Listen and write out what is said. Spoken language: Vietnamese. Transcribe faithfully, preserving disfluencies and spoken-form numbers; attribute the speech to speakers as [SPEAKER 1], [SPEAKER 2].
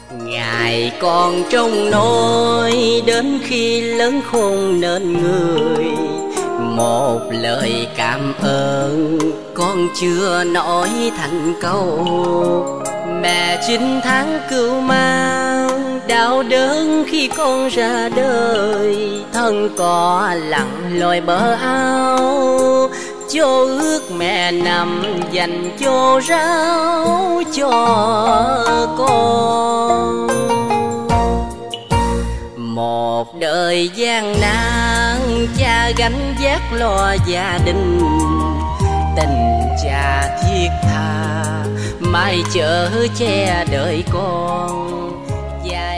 [SPEAKER 1] Ngày còn trông nói đến khi lớn khôn nên người, một lời cảm ơn con chưa nói thành câu. Mẹ chín tháng cưu mang đau đớn khi con ra đời, thân cò lặng lội bờ ao, cho ước mẹ nằm dành cho rau cho con. Một đời gian nan cha gánh vác lo gia đình, tình cha thiết tha mãi chở che đợi con. Và